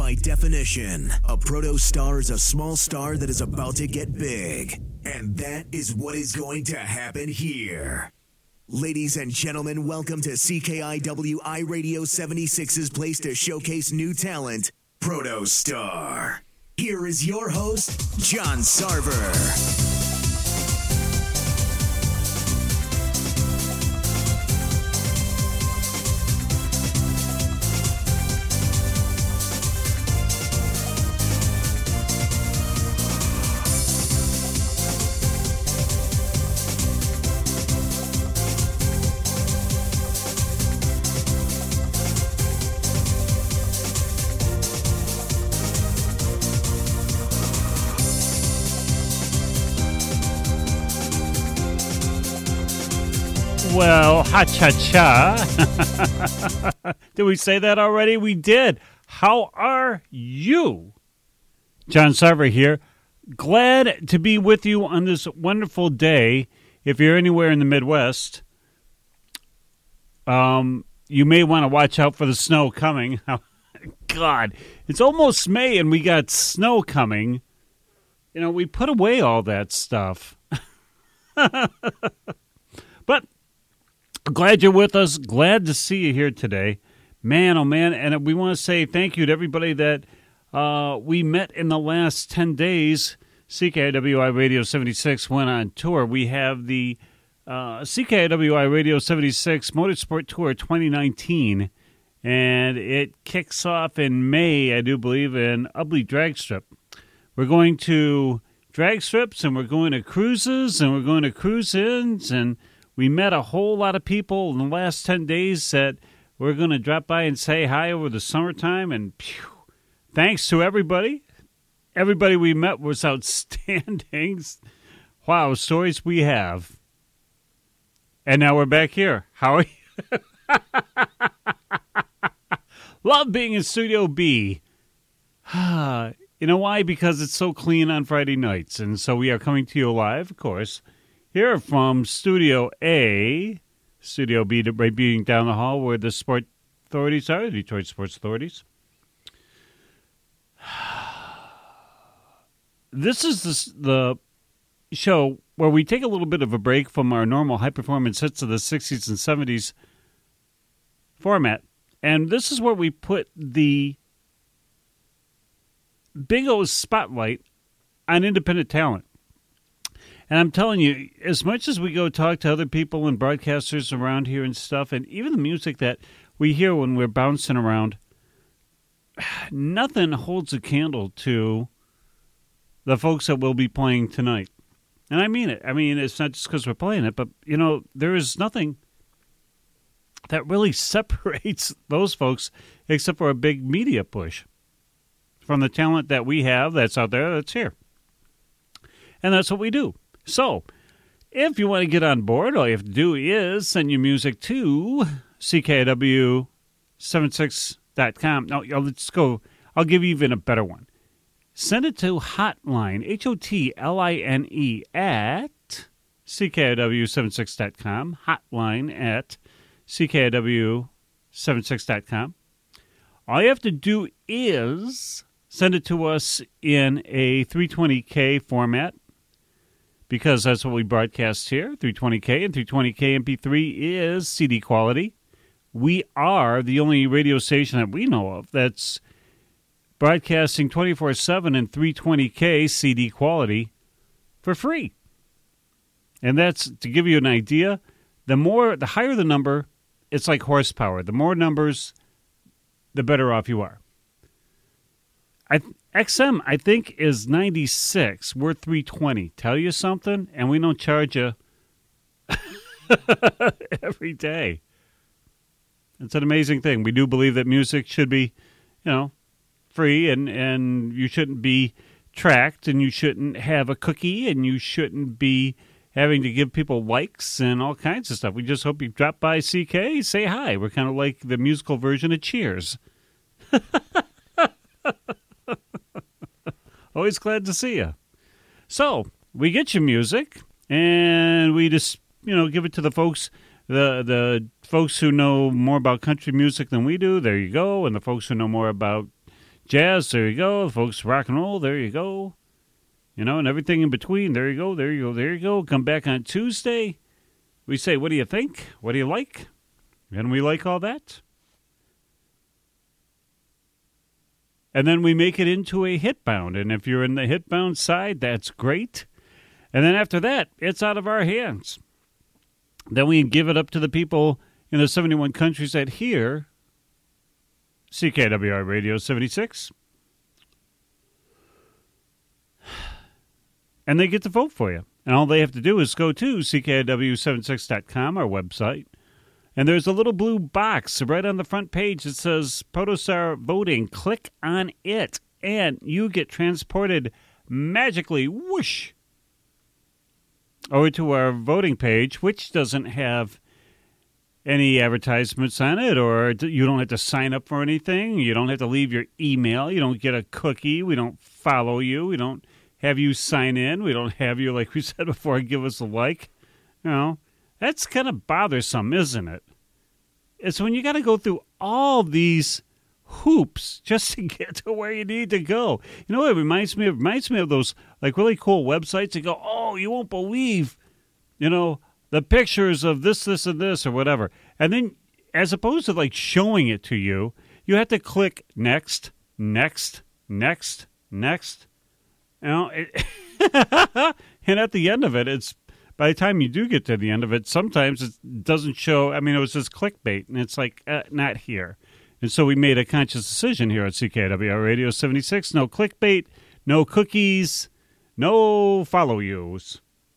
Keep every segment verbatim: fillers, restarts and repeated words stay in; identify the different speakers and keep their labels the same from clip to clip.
Speaker 1: By definition, a protostar is a small star that is about to get big. And that is what is going to happen here. Ladies and gentlemen, welcome to C K I W I Radio seventy-six's place to showcase new talent, Protostar. Here is your host, John Sarver.
Speaker 2: Well, ha-cha-cha. Did we say that already? We did. How are you? John Sarver here. Glad to be with you on this wonderful day. If you're anywhere in the Midwest, um, you may want to watch out for the snow coming. God, it's almost May and we got snow coming. You know, we put away all that stuff. But glad you're with us. Glad to see you here today. Man, oh man. And we want to say thank you to everybody that uh, we met in the last ten days. C K I W I Radio seventy-six went on tour. We have the uh, C K I W I Radio seventy-six Motorsport Tour twenty nineteen. And it kicks off in May, I do believe, in Ubley Drag Strip. We're going to drag strips, and we're going to cruises, and we're going to cruise-ins, and we met a whole lot of people in the last ten days that we're going to drop by and say hi over the summertime. And phew, thanks to everybody. Everybody we met was outstanding. Wow, stories we have. And now we're back here. How are you? Love being in Studio B. You know why? Because it's so clean on Friday nights. And so we are coming to you live, of course, here from Studio A, Studio B, right being down the hall where the sport authorities are, the Detroit Sports Authorities. This is the, the show where we take a little bit of a break from our normal high-performance hits of the sixties and seventies format. And this is where we put the Big O spotlight on independent talent. And I'm telling you, as much as we go talk to other people and broadcasters around here and stuff, and even the music that we hear when we're bouncing around, nothing holds a candle to the folks that we'll be playing tonight. And I mean it. I mean, it's not just because we're playing it, but, you know, there is nothing that really separates those folks except for a big media push from the talent that we have that's out there that's here. And that's what we do. So, if you want to get on board, all you have to do is send your music to C K I W seventy-six dot com. No, let's go. I'll give you even a better one. Send it to Hotline, H O T L I N E, at C K I W seventy-six dot com. Hotline at C K I W seventy-six dot com. All you have to do is send it to us in a three twenty K format, because that's what we broadcast here, three twenty K, and three twenty K M P three is C D quality. We are the only radio station that we know of that's broadcasting twenty-four seven in three twenty K C D quality for free. And that's, to give you an idea, the more, the higher the number, it's like horsepower. The more numbers, the better off you are. I, X M, I think, is ninety-six. We're three twenty. Tell you something? And we don't charge you every day. It's an amazing thing. We do believe that music should be, you know, free, and, and you shouldn't be tracked, and you shouldn't have a cookie, and you shouldn't be having to give people likes and all kinds of stuff. We just hope you drop by C K, say hi. We're kind of like the musical version of Cheers. Always glad to see you. So, we get your music, and we just, you know, give it to the folks, the the folks who know more about country music than we do. There you go. And the folks who know more about jazz, there you go. The folks rock and roll, there you go. You know, and everything in between, there you go, there you go, there you go. Come back on Tuesday. We say, what do you think? What do you like? And we like all that. And then we make it into a Hitbound. And if you're in the Hitbound side, that's great. And then after that, it's out of our hands. Then we give it up to the people in the seventy-one countries that hear C K W R Radio seventy-six. And they get to vote for you. And all they have to do is go to C K W seventy-six dot com, our website. And there's a little blue box right on the front page that says Protostar Voting. Click on it, and you get transported magically, whoosh, over to our voting page, which doesn't have any advertisements on it, or you don't have to sign up for anything. You don't have to leave your email. You don't get a cookie. We don't follow you. We don't have you sign in. We don't have you, like we said before, give us a like. You know, that's kind of bothersome, isn't it? It's when you got to go through all these hoops just to get to where you need to go. You know what it reminds me of? It reminds me of those like really cool websites that go, oh, you won't believe, you know, the pictures of this, this, and this, or whatever. And then as opposed to like showing it to you, you have to click next, next, next, next. You know, it and at the end of it, it's by the time you do get to the end of it, sometimes it doesn't show. I mean, it was just clickbait, and it's like, uh, not here. And so we made a conscious decision here at C K W R Radio seventy-six. No clickbait, no cookies, no follow yous.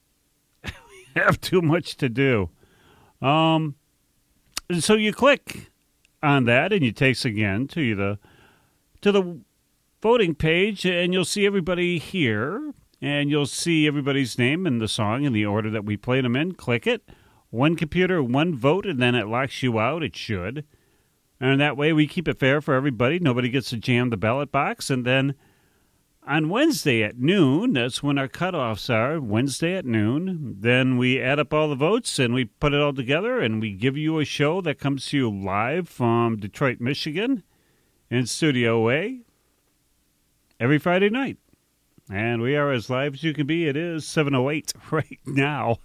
Speaker 2: We have too much to do. Um, and so you click on that, and it takes again to the to the voting page, and you'll see everybody here, and you'll see everybody's name and the song in the order that we played them in. Click it. One computer, one vote, and then it locks you out. It should. And that way we keep it fair for everybody. Nobody gets to jam the ballot box. And then on Wednesday at noon, that's when our cutoffs are, Wednesday at noon. Then we add up all the votes, and we put it all together, and we give you a show that comes to you live from Detroit, Michigan, in Studio A, every Friday night. And we are as live as you can be. It is seven oh eight right now.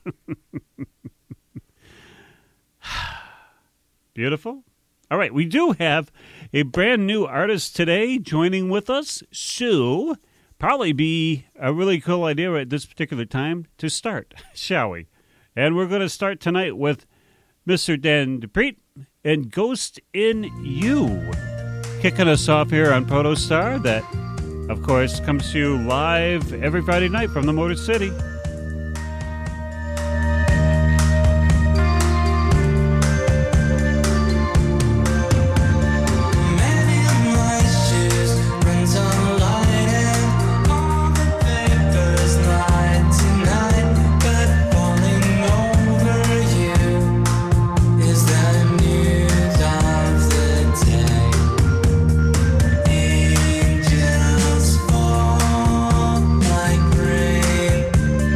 Speaker 2: Beautiful. All right, we do have a brand new artist today joining with us, Sue. Probably be a really cool idea at this particular time to start, shall we? And we're going to start tonight with Mister Dan Dupree and Ghost in You. Kicking us off here on Protostar, that, of course, comes to you live every Friday night from the Motor City.
Speaker 3: Angels fall like rain.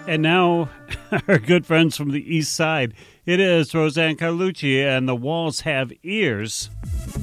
Speaker 2: And now, our good friends from the East Side. It is Roseanne Carlucci and The Walls Have Ears.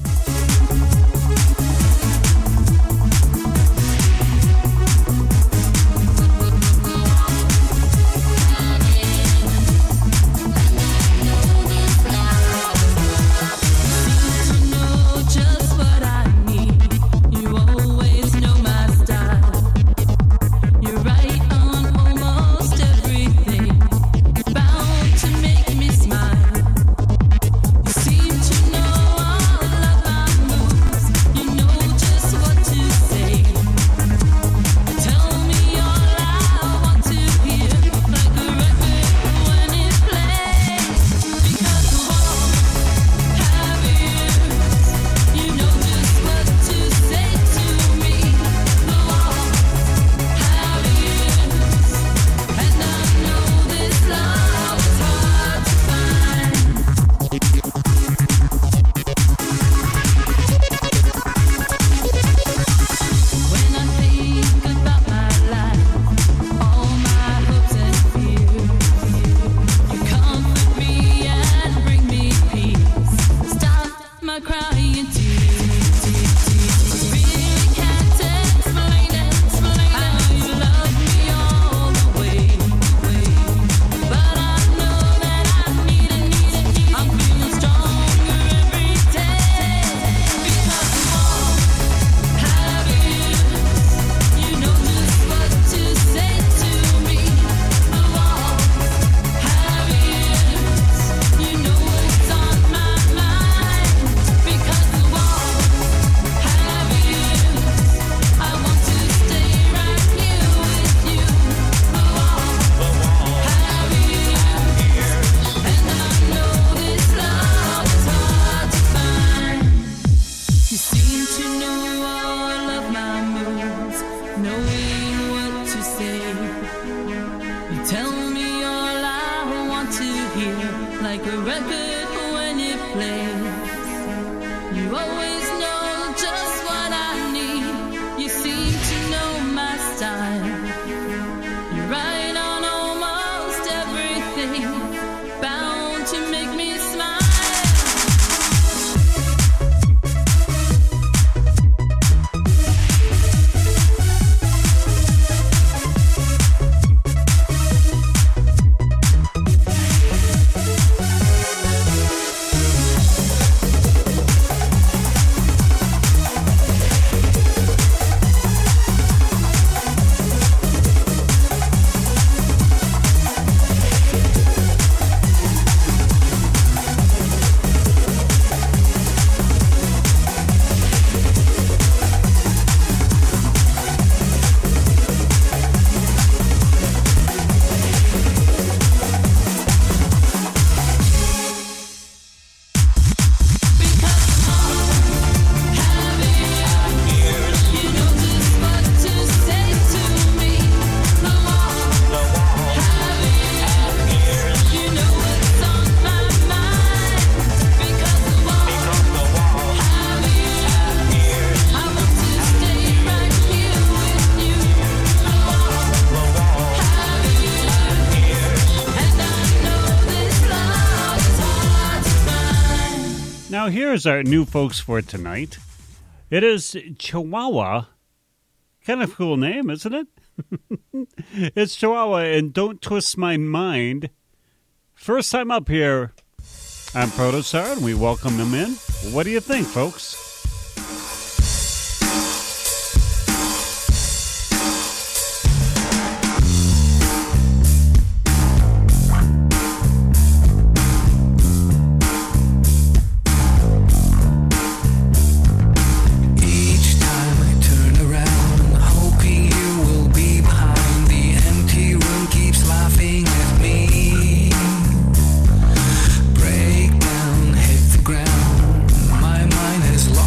Speaker 2: Now, here's our new folks for tonight. It is Chihuahua. Kind of cool name, isn't it? It's Chihuahua and Don't Twist My Mind. First time up here on Protostar, and we welcome them in. What do you think, folks?
Speaker 3: Break down, hit the ground. My mind has lost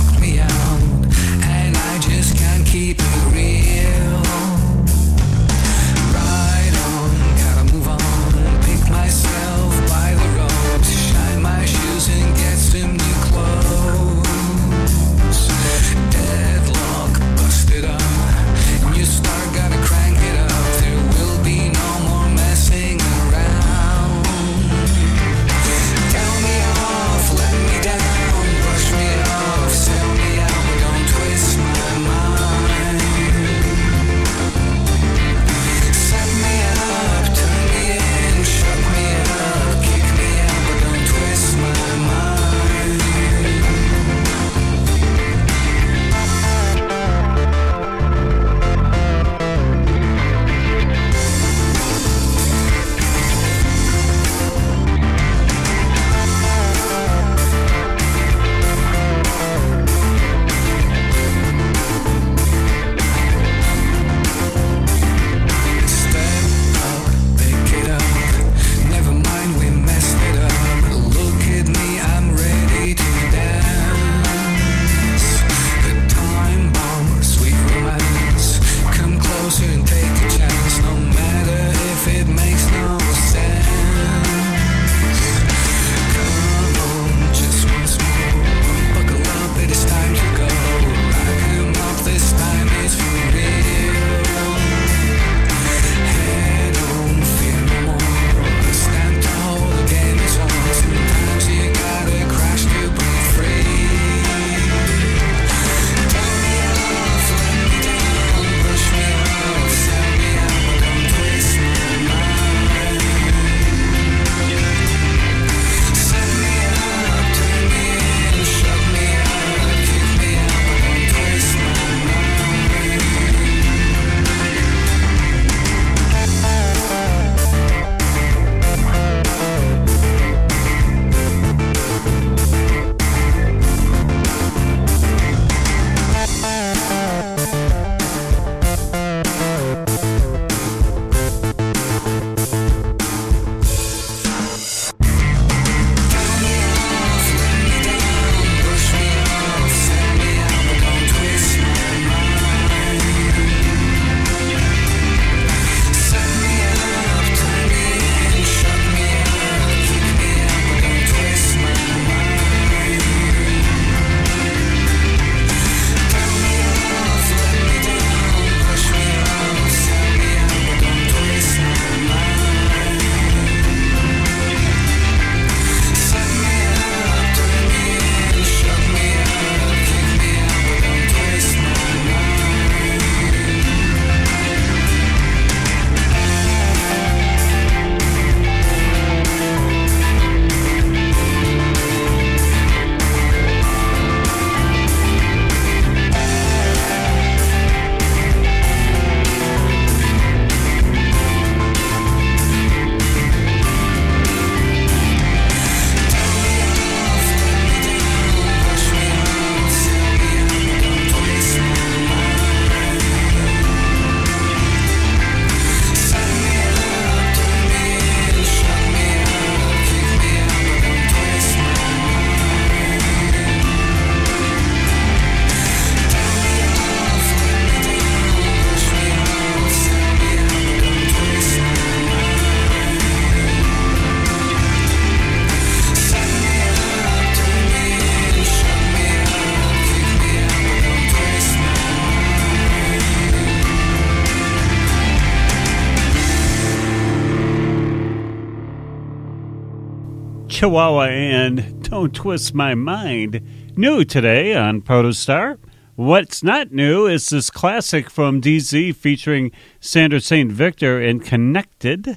Speaker 2: Chihuahua and Don't Twist My Mind. New today on Protostar. What's not new is this classic from D Z featuring Sandra Saint Victor and Connected.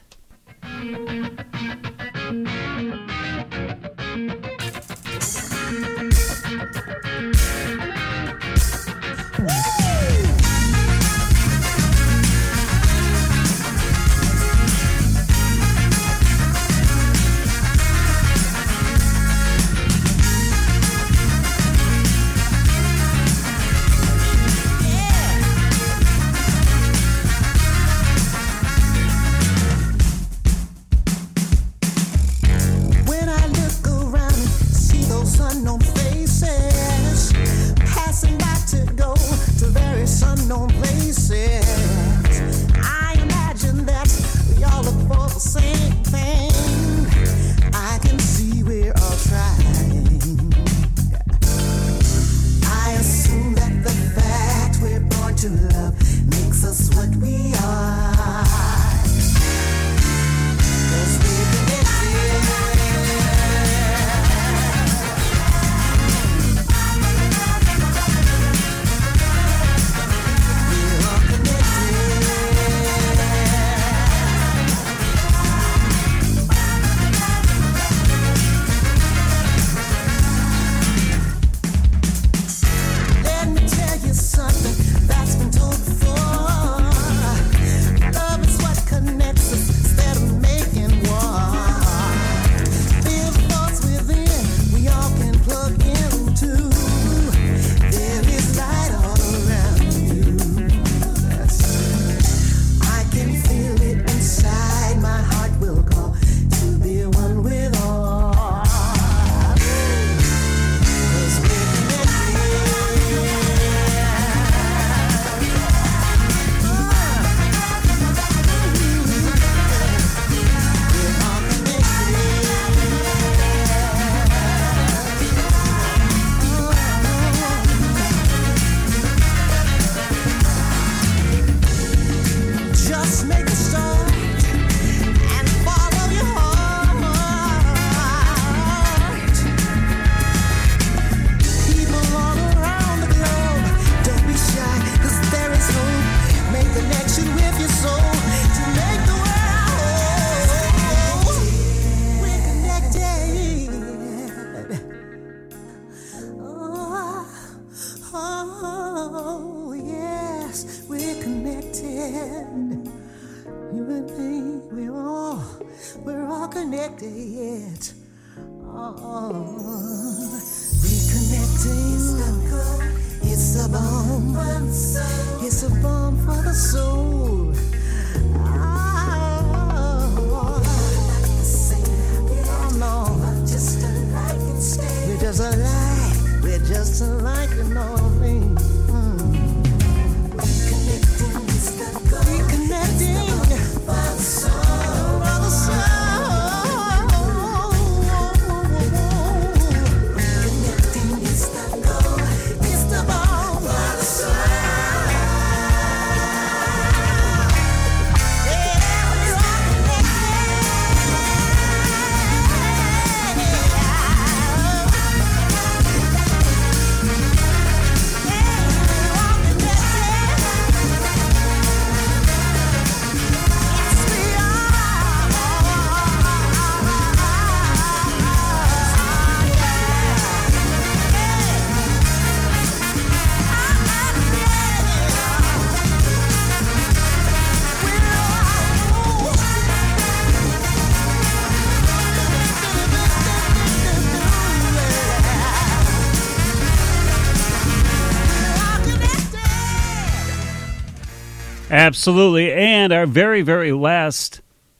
Speaker 2: Absolutely. And our very, very last...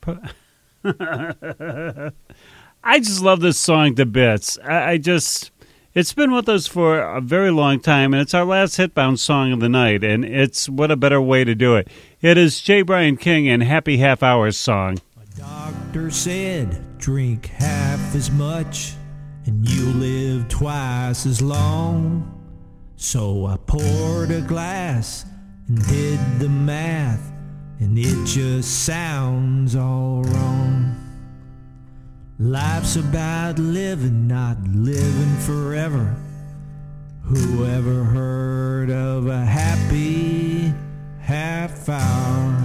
Speaker 2: I just love this song to bits. I, I just... It's been with us for a very long time, and it's our last Hitbound song of the night, and it's what a better way to do it. It is J. Brian King and Happy Half Hours song.
Speaker 3: My doctor said, drink half as much, and you live twice as long. So I poured a glass and did the math, and it just sounds all wrong. Life's about living, not living forever. Who ever heard of a happy half hour?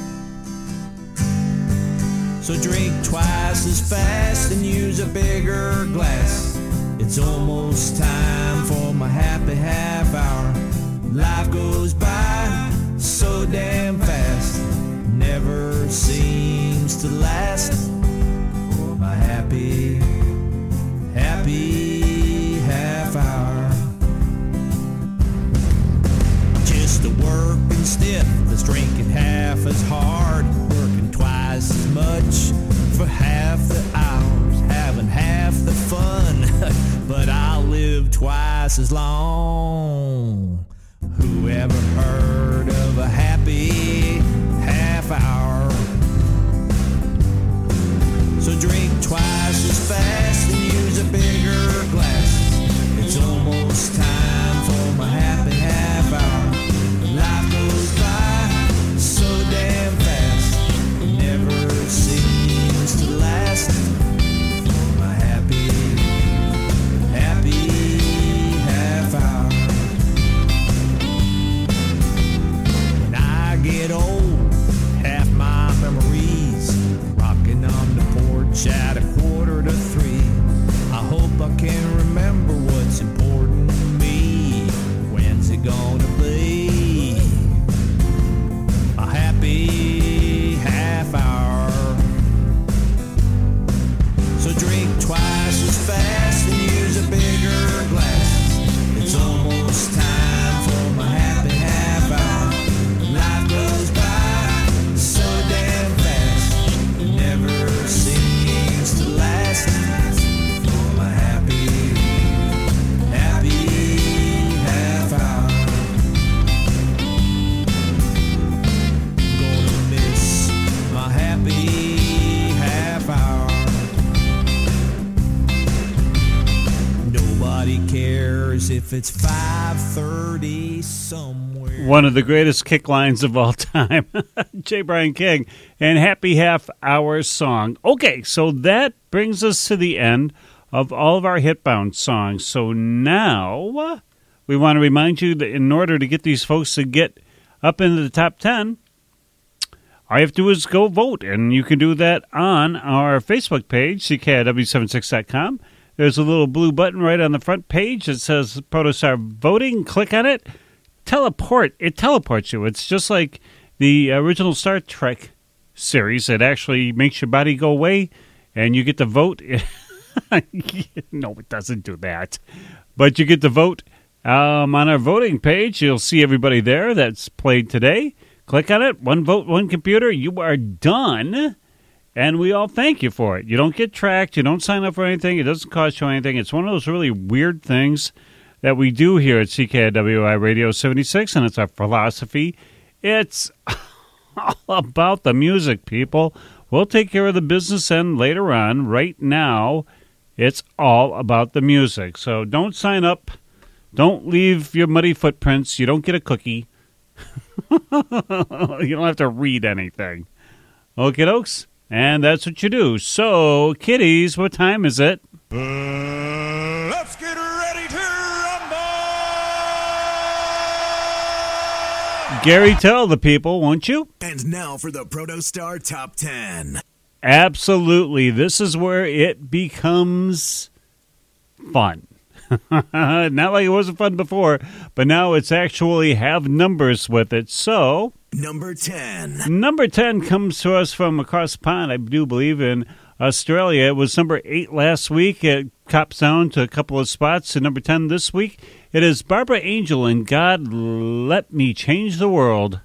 Speaker 3: So drink twice as fast and use a bigger glass. It's almost time for my happy half hour. Life goes by so damn fast, never seems to last. My happy, happy half hour. Just a working stiff that's drinking half as hard, working twice as much for half the hours, having half the fun, but I'll live twice as long. Who ever heard of a happy half hour? So drink twice as fast and use a bigger glass. It's almost time for my happy half hour. Life goes by so damn fast, it never seems to last. My happy, happy half hour. When I get old, half my memories rocking on the porch at a quarter to three. I hope I can remember what's important to me. When's it gonna be a happy half hour? So drink twice as fast and use a bigger glass. It's almost time for my happy half hour. Life goes by so damn fast, it never seems to last. For my happy, happy half hour. Gonna miss my happy half hour. Nobody cares if it's five thirty somewhere.
Speaker 2: One of the greatest kick lines of all time, J. Brian King, and Happy Half Hour song. Okay, so that brings us to the end of all of our Hitbound songs. So now we want to remind you that in order to get these folks to get up into the top ten, all you have to do is go vote, and you can do that on our Facebook page, C K I W seventy-six dot com. There's a little blue button right on the front page that says Protostar Voting. Click on it. Teleport. It teleports you. It's just like the original Star Trek series. It actually makes your body go away, and you get to vote. No, it doesn't do that. But you get to vote um, on our voting page. You'll see everybody there that's played today. Click on it. One vote, one computer. You are done. And we all thank you for it. You don't get tracked. You don't sign up for anything. It doesn't cost you anything. It's one of those really weird things that we do here at C K I W I Radio seventy-six, and it's our philosophy. It's all about the music, people. We'll take care of the business end later on. Right now, it's all about the music. So don't sign up. Don't leave your muddy footprints. You don't get a cookie. You don't have to read anything. Okie dokes. And that's what you do. So, kiddies, what time is it?
Speaker 4: Uh, let's get ready to rumble!
Speaker 2: Gary, tell the people, won't you?
Speaker 1: And now for the Protostar Top ten.
Speaker 2: Absolutely. This is where it becomes fun. Not like it wasn't fun before, but now it's actually have numbers with it. So,
Speaker 1: number ten.
Speaker 2: Number ten comes to us from across the pond, I do believe, in Australia. It was number eight last week. It cops down to a couple of spots to number ten this week. It is Barbara Angel and God Let Me Change the World.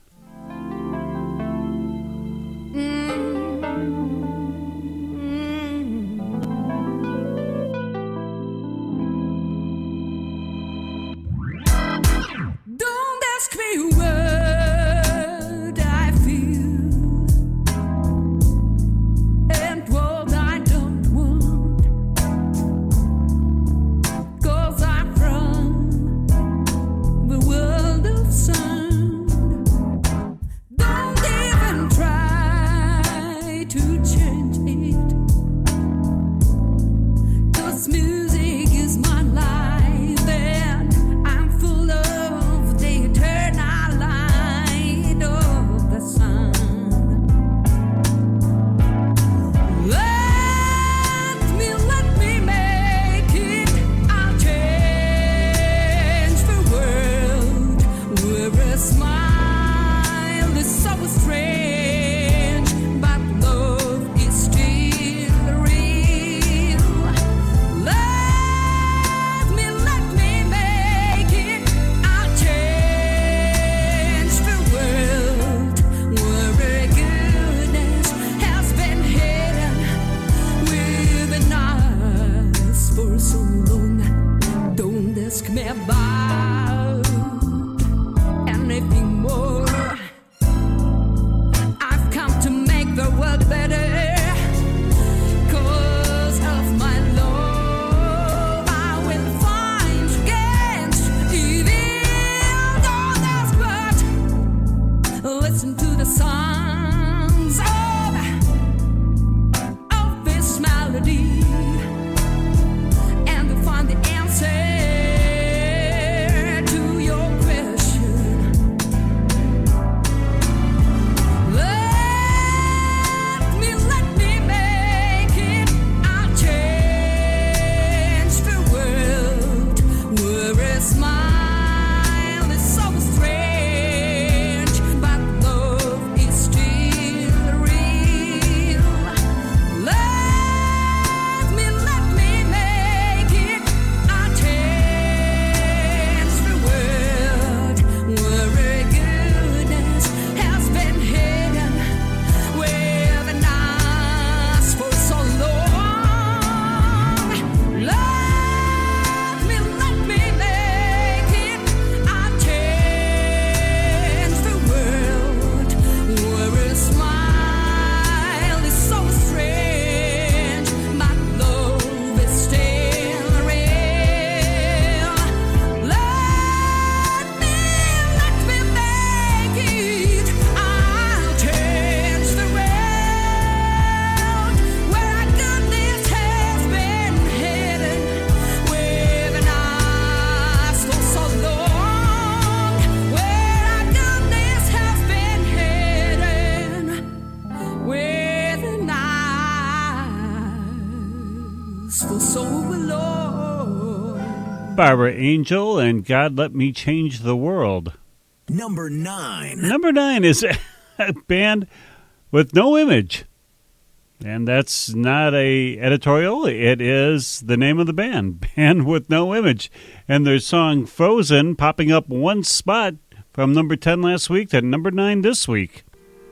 Speaker 3: still so alone.
Speaker 2: Barbara Angel and God Let Me Change the World.
Speaker 1: Number nine.
Speaker 2: Number nine is a band with no image. And that's not a editorial. It is the name of the band, Band with No Image. And their song Frozen popping up one spot from number ten last week to number nine this week.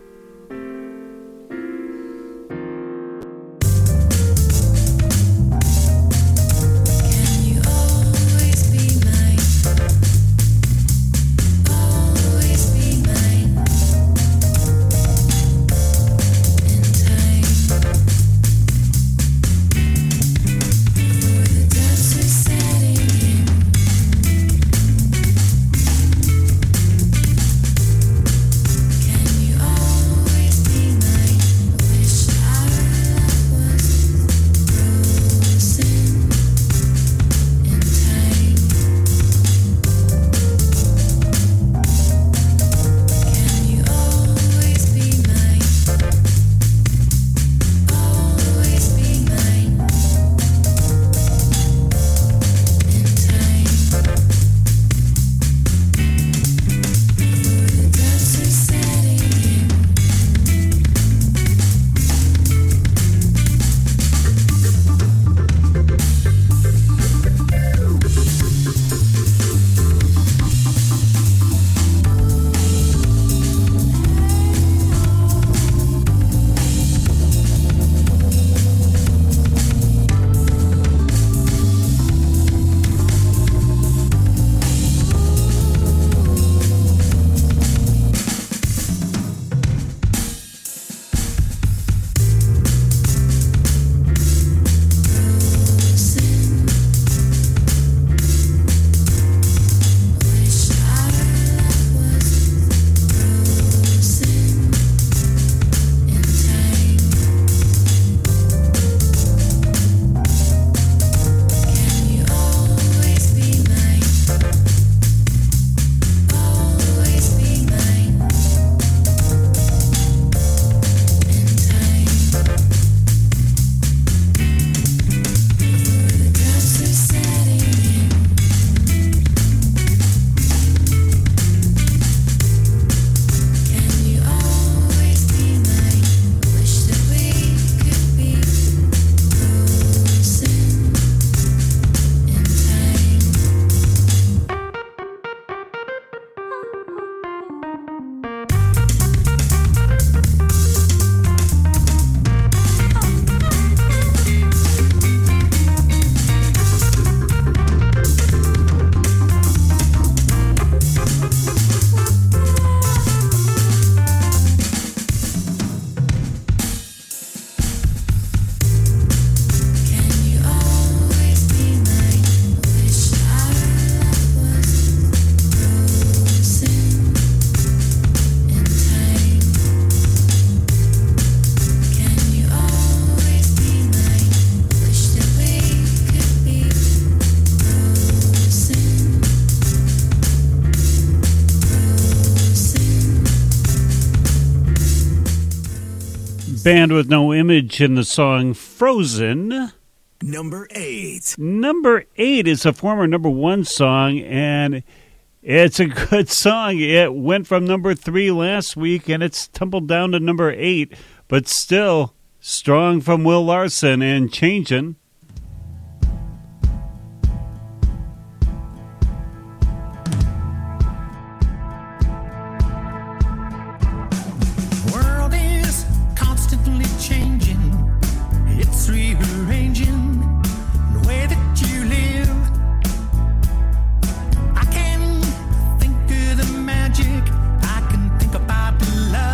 Speaker 2: Band with No Image in the song Frozen.
Speaker 1: Number eight.
Speaker 2: Number eight is a former number one song, and it's a good song. It went from number three last week, and it's tumbled down to number eight, but still strong from Will Larson and Changin'.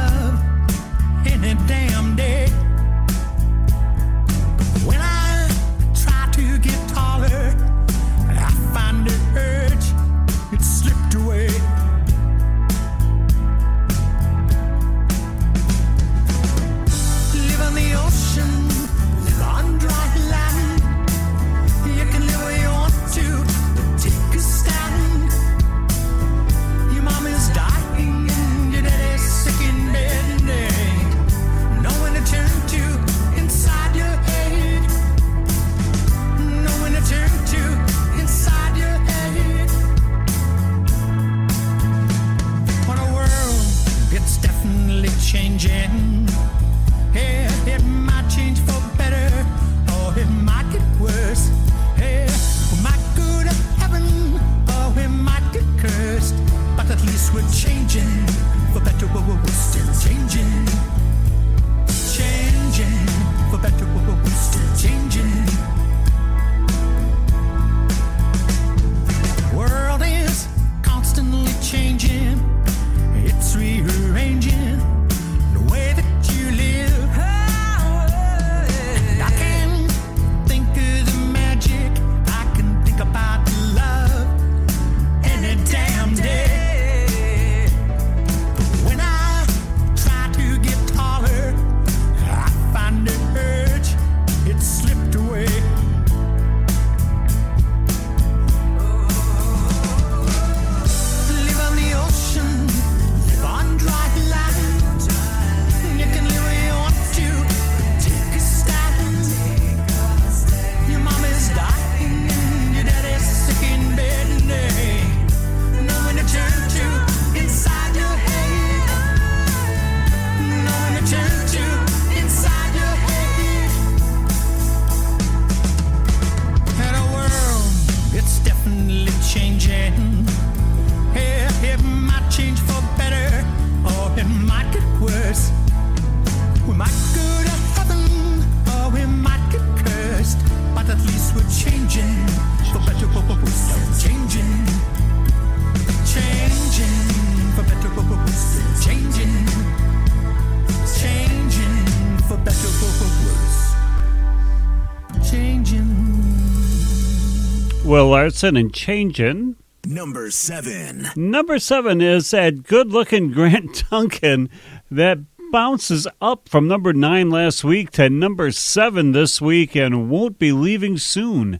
Speaker 5: Damn day. When I
Speaker 2: Will Larson and Changin'.
Speaker 1: Number seven.
Speaker 2: Number seven is that good-looking Grant Duncan that bounces up from number nine last week to number seven this week and won't be leaving soon.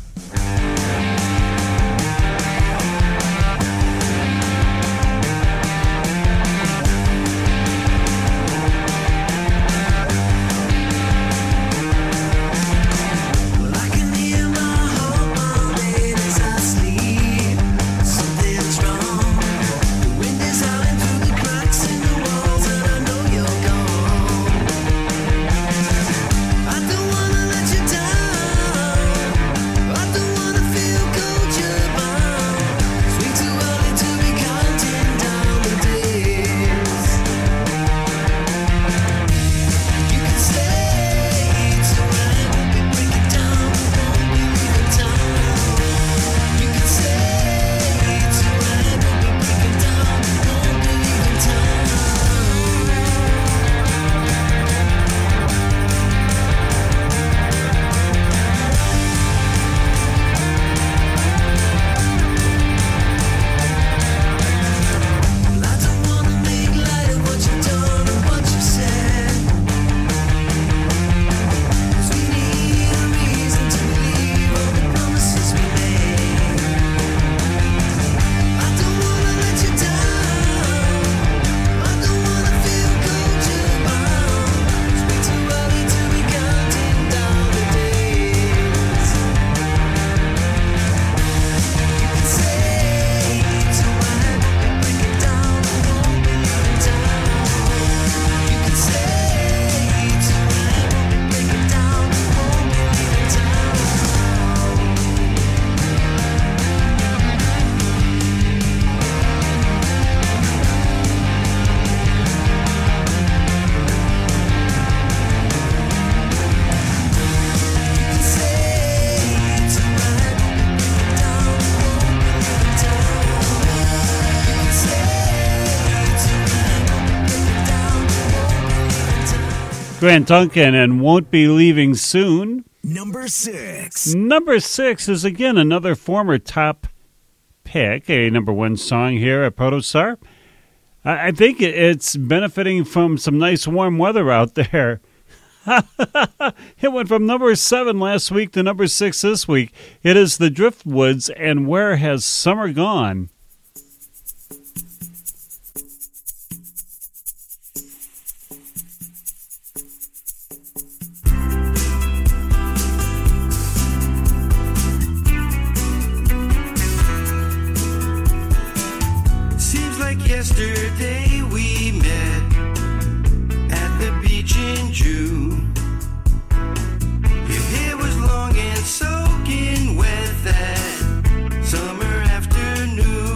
Speaker 2: Grant Duncan and won't be leaving soon.
Speaker 1: Number six.
Speaker 2: Number six is again another former top pick, a number one song here at Protostar. I, I think it's benefiting from some nice warm weather out there. It went from number seven last week to number six this week. It is the Driftwoods and Where Has Summer Gone?
Speaker 5: Yesterday we met at the beach in June. Your hair was long and soaking wet that summer afternoon.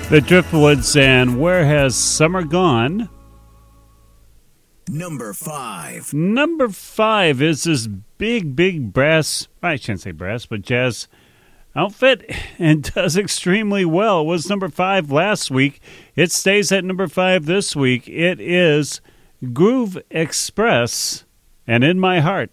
Speaker 2: The Driftwoods and Where Has Summer Gone?
Speaker 1: Number five.
Speaker 2: Number five is this big, big brass, I shouldn't say brass, but jazz outfit, and does extremely well. It was number five last week. It stays at number five this week. It is Groove Express and In My Heart.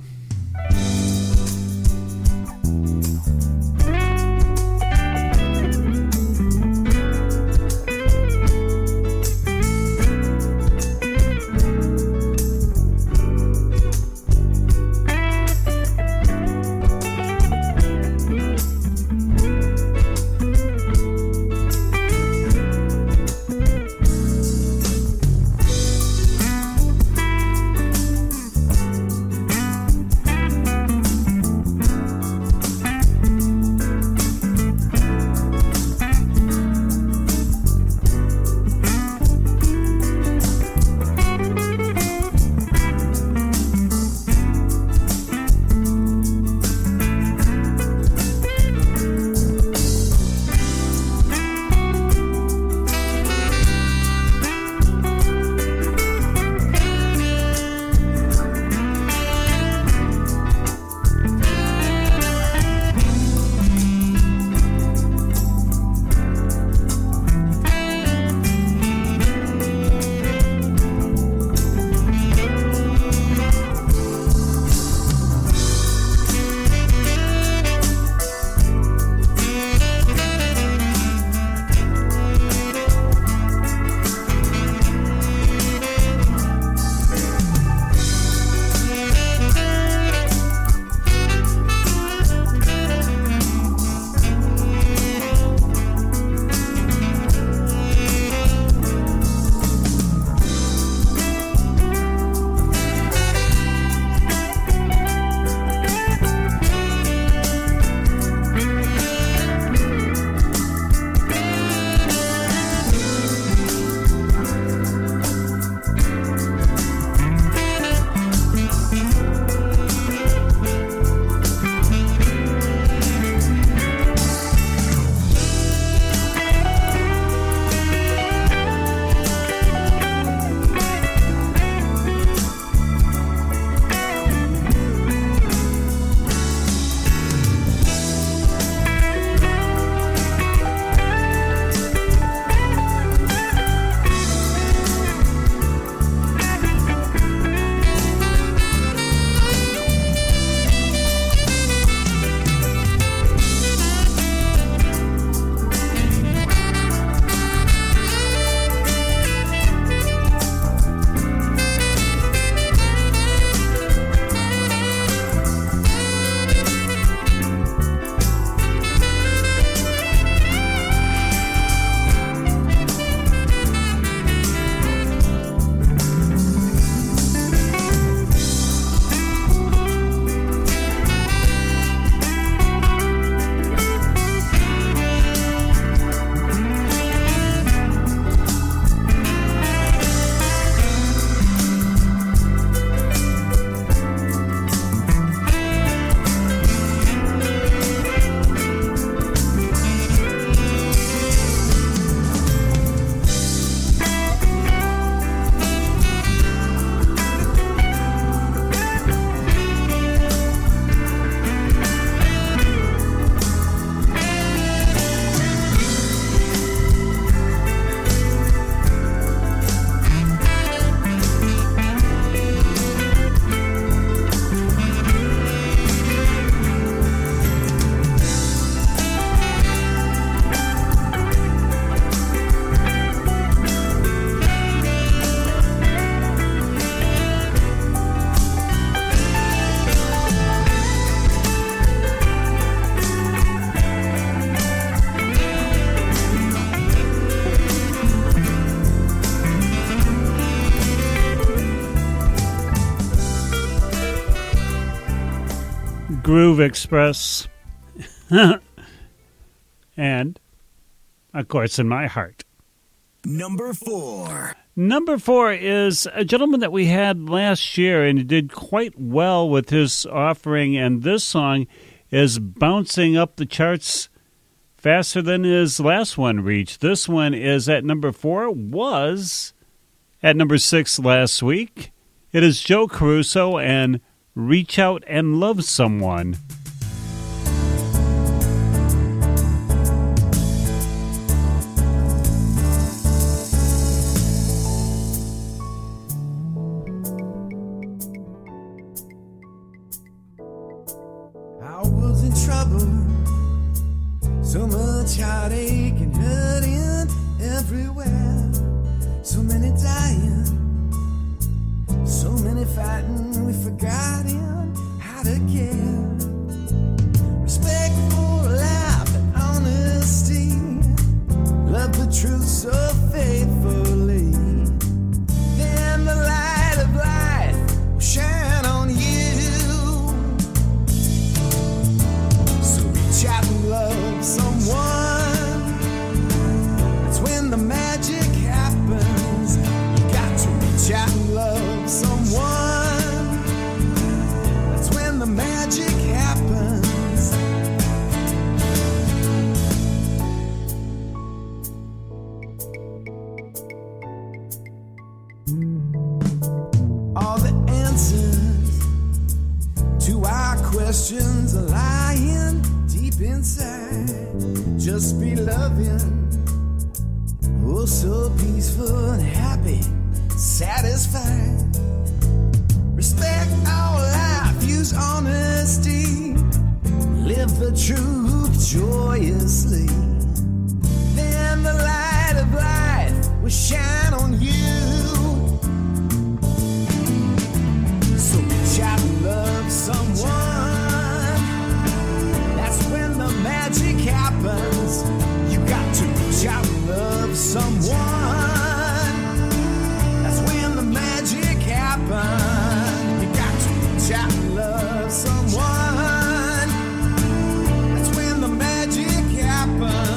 Speaker 2: Groove Express, and, of course, In My Heart.
Speaker 1: Number four.
Speaker 2: Number four is a gentleman that we had last year, and he did quite well with his offering, and this song is bouncing up the charts faster than his last one reached. This one is at number four, was at number six last week. It is Joe Caruso and Reach Out and Love Someone.
Speaker 6: I was in trouble, so much heartache and hurting everywhere, so many dying, so many fighting, we forgotten how to care. Respect for life and honesty, love the truth so faithfully. Then the light of life will shine on you. Reach out and love someone. That's when the magic happens. You got to reach out and love someone. That's when the magic happens. All the answers to our questions are lying deep inside. Just be loving, oh so peaceful and happy, satisfied. Respect our life, use honesty, live the truth joyously. Then the light of life will shine on you. So reach out and love someone. When the magic happens, you got to reach out and love someone. That's when the magic happens. You got to reach out and love someone. That's when the magic happens.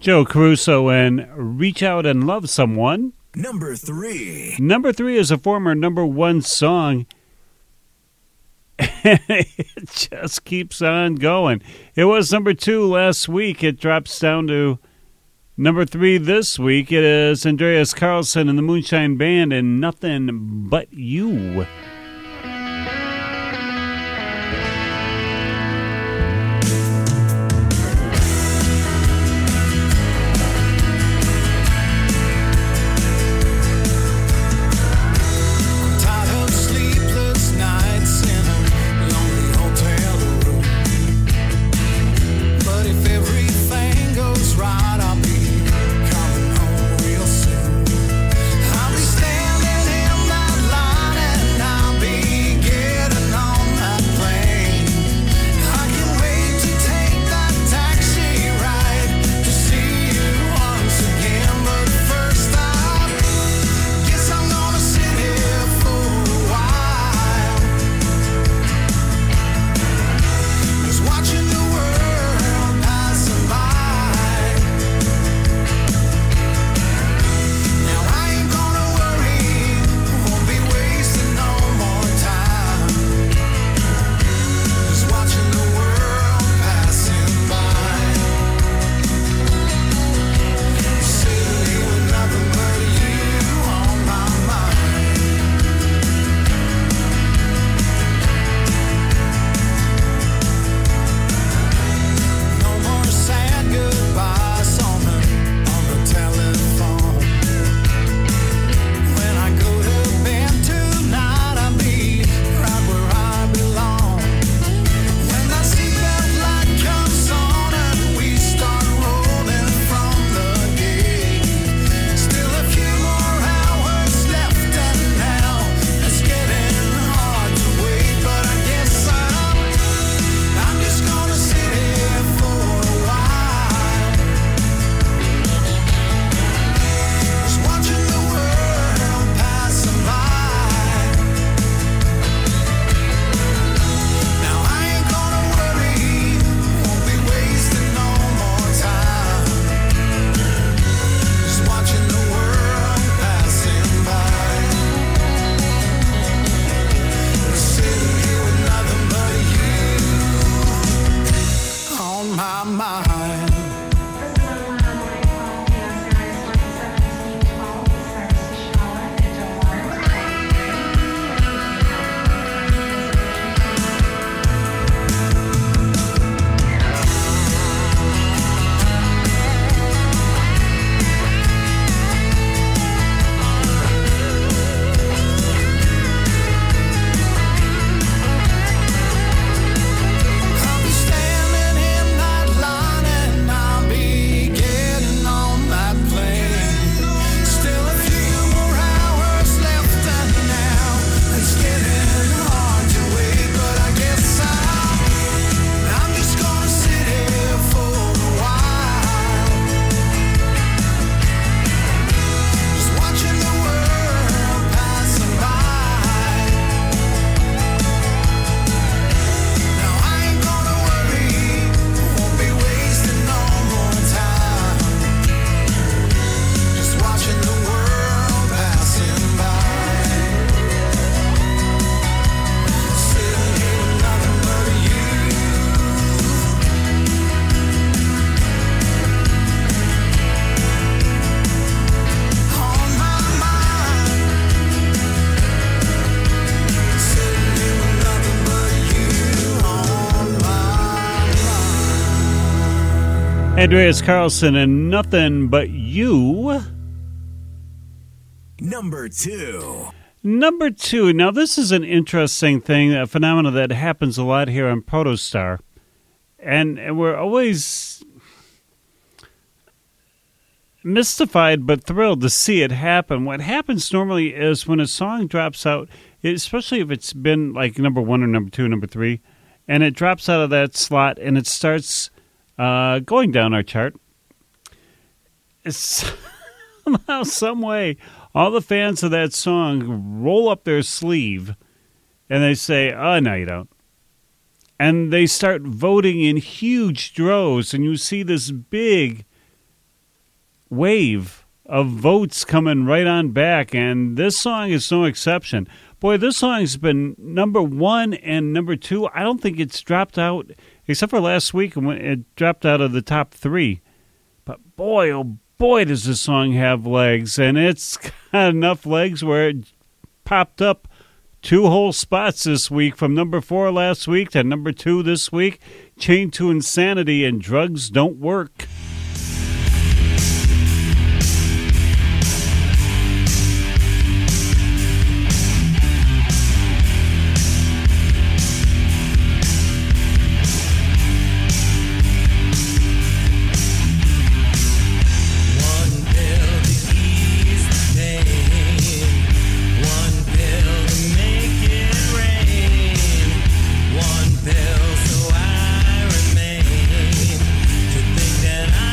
Speaker 2: Joe Caruso and Reach Out and Love Someone.
Speaker 1: Number three.
Speaker 2: Number three is a former number one song. It just keeps on going. It was number two last week. It drops down to number three this week. It is Andreas Carlson and the Moonshine Band and Nothing But You. Andreas Carlson and Nothing But You.
Speaker 1: Number two.
Speaker 2: Number two. Now, this is an interesting thing, a phenomenon that happens a lot here on Protostar. And, and we're always mystified but thrilled to see it happen. What happens normally is when a song drops out, especially if it's been like number one or number two, number three, and it drops out of that slot and it starts uh, going down our chart, it's somehow, some way, all the fans of that song roll up their sleeve and they say, oh, no, you don't. And they start voting in huge droves, and you see this big wave of votes coming right on back, and this song is no exception. Boy, this song's been number one and number two. I don't think it's dropped out, except for last week when it dropped out of the top three. But boy, oh boy, does this song have legs, and it's got enough legs where it popped up two whole spots this week, from number four last week to number two this week. Chained to Insanity and Drugs Don't Work.
Speaker 5: One pill so I remain to think that I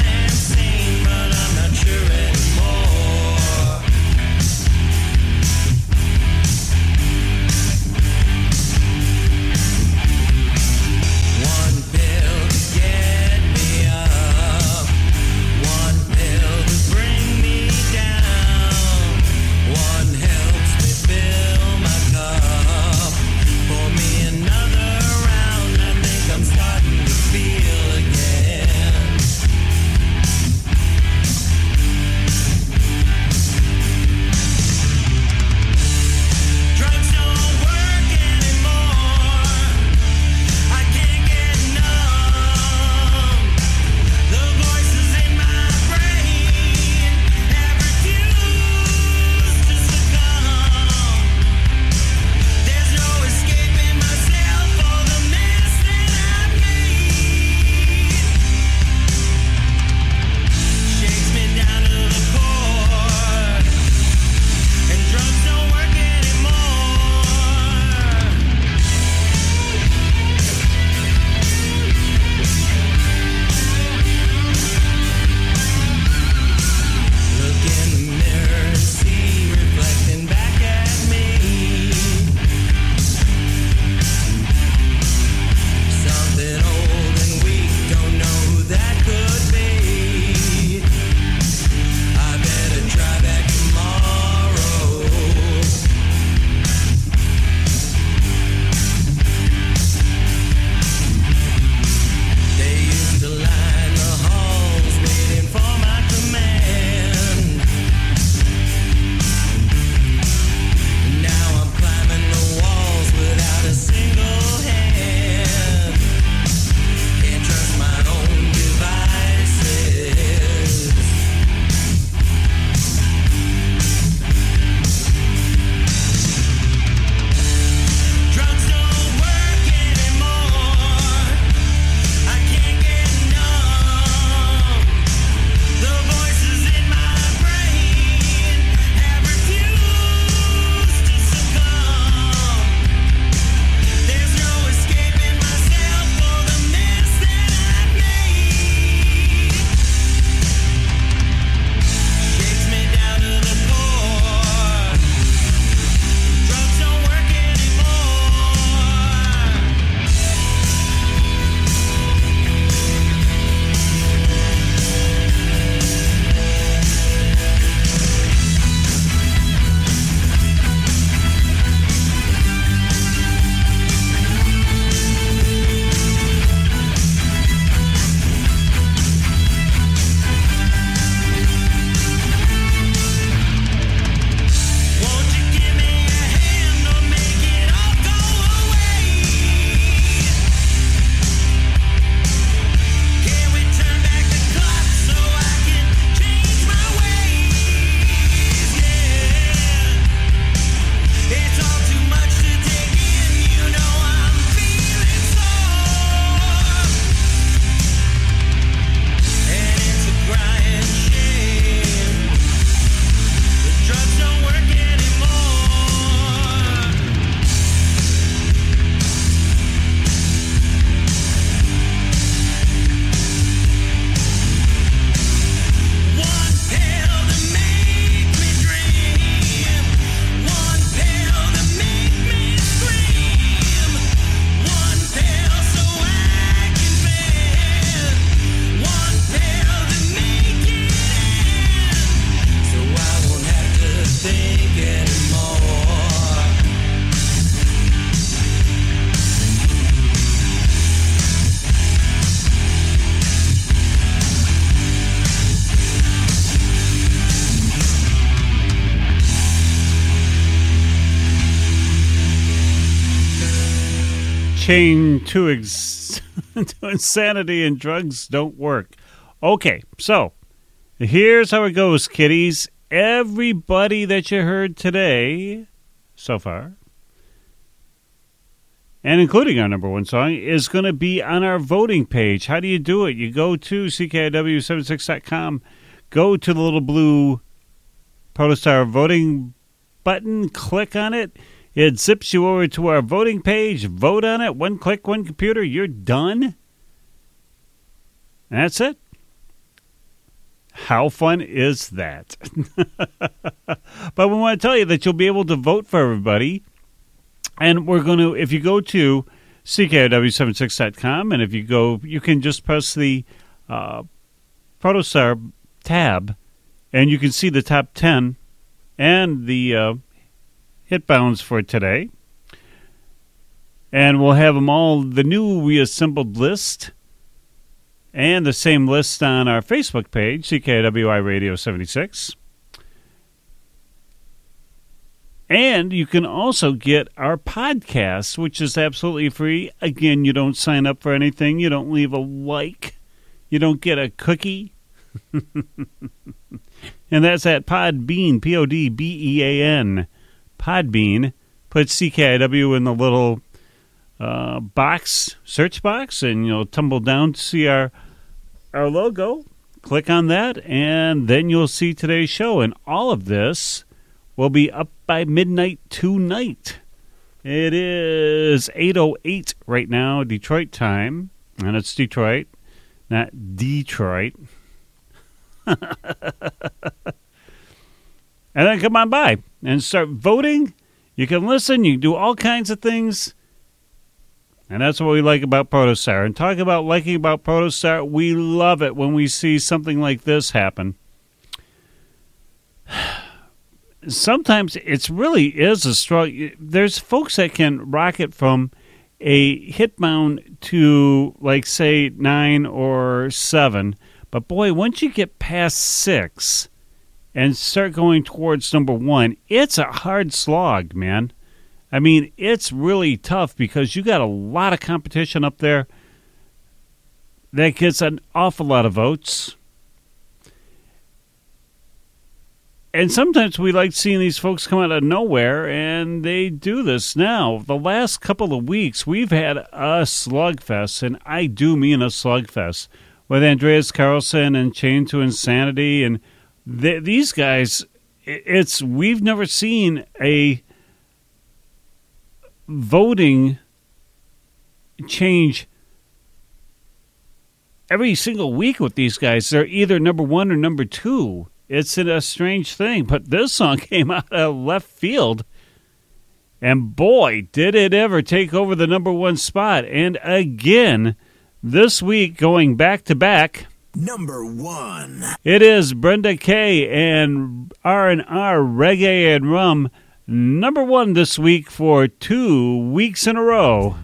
Speaker 2: chain to, ex- to insanity and drugs don't work. Okay, so here's how it goes, kiddies. Everybody that you heard today so far, and including our number one song, is going to be on our voting page. How do you do it? You go to C K I W seventy-six dot com, go to the little blue Protostar voting button, click on it. It zips you over to our voting page. Vote on it. One click, one computer. You're done. And that's it. How fun is that? But we want to tell you that you'll be able to vote for everybody. And we're going to, if you go to C K I W seventy-six dot com, and if you go, you can just press the uh, Protostar tab, and you can see the top ten and the uh, hit bounds for today. And we'll have them all, the new reassembled list, and the same list on our Facebook page, C K I W I Radio seventy-six. And you can also get our podcast, which is absolutely free. Again, you don't sign up for anything. You don't leave a like. You don't get a cookie. And that's at Podbean, P O D B E A N, Podbean. Put C K I W in the little uh, box, search box, and you'll tumble down to see our our logo. Click on that, and then you'll see today's show. And all of this will be up by midnight tonight. It is eight oh eight right now, Detroit time. And it's Detroit, not Detroit. And then come on by and start voting. You can listen. You can do all kinds of things. And that's what we like about Protostar. And talk about liking about Protostar, we love it when we see something like this happen. Sometimes it's really is a struggle. There's folks that can rock it from a hitbound to, like, say, nine or seven. But, boy, once you get past six and start going towards number one, it's a hard slog, man. I mean, it's really tough because you got a lot of competition up there that gets an awful lot of votes. And sometimes we like seeing these folks come out of nowhere, and they do this. Now, the last couple of weeks, we've had a slugfest, and I do mean a slugfest, with Andreas Carlson and Chain to Insanity. And th- these guys, it's we've never seen a voting change every single week with these guys. They're either number one or number two. It's a strange thing, but this song came out of left field, and boy, did it ever take over the number one spot. And again, this week, going back to back,
Speaker 1: number one,
Speaker 2: it is Brenda Kay and R and R Reggae and Rum, number one this week for two weeks in a row.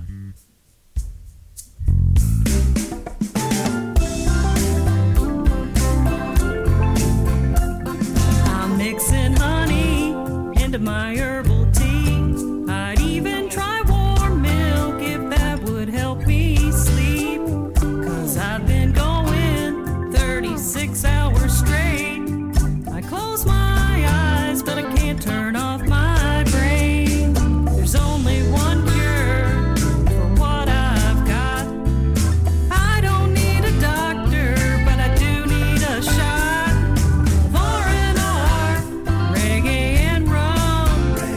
Speaker 7: My herbal tea, I'd even try warm milk if that would help me sleep, 'cause I've been going thirty-six hours straight. I close my eyes, but I can't turn off my brain. There's only one cure for what I've got. I don't need a doctor, but I do need a shot of R and R, reggae and rum.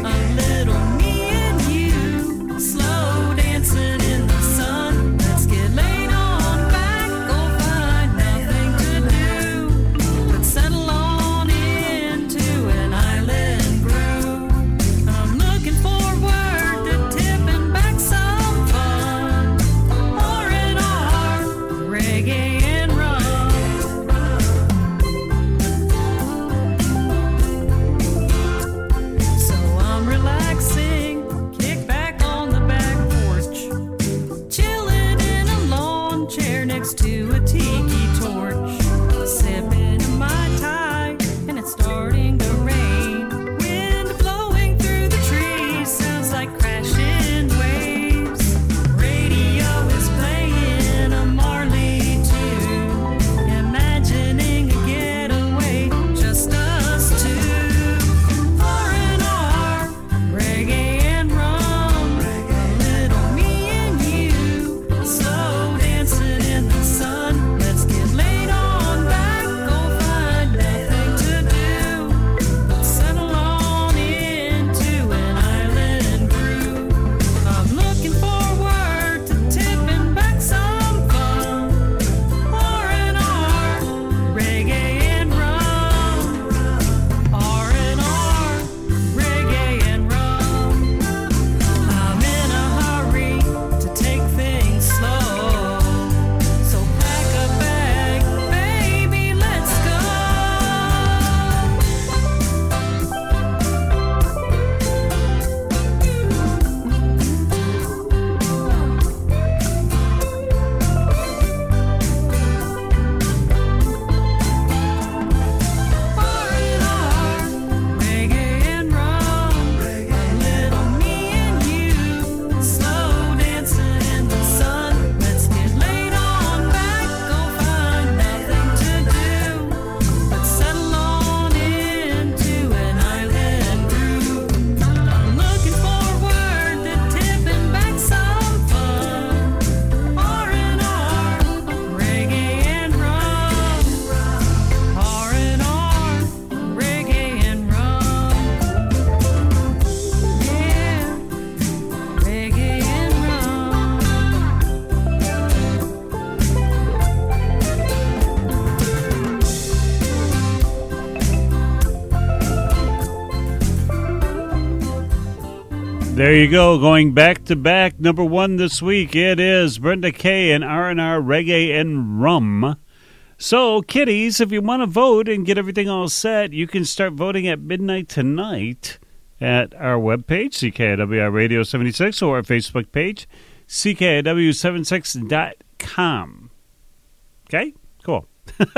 Speaker 2: There you go, going back to back. Number one this week, it is Brenda Kay and R and R Reggae and Rum. So, kiddies, if you want to vote and get everything all set, you can start voting at midnight tonight at our webpage, C K I W Radio seventy-six, or our Facebook page, C K I W seventy-six dot com. Okay? Cool.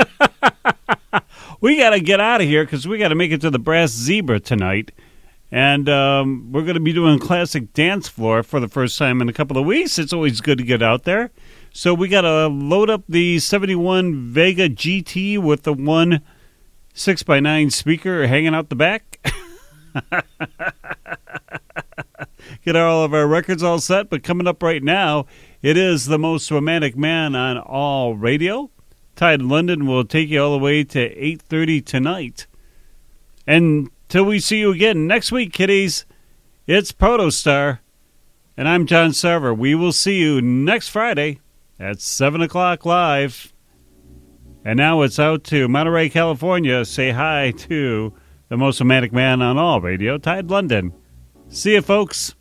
Speaker 2: We got to get out of here because we got to make it to the Brass Zebra tonight. And um, we're going to be doing Classic Dance Floor for the first time in a couple of weeks. It's always good to get out there. So we got to load up the seventy-one Vega G T with the one six by nine speaker hanging out the back. Get all of our records all set. But coming up right now, it is the most romantic man on all radio. Tide London will take you all the way to eight thirty tonight. And till we see you again next week, kiddies, it's Protostar, and I'm John Sarver. We will see you next Friday at seven o'clock live. And now it's out to Monterey, California. Say hi to the most romantic man on all radio, Tide London. See you, folks.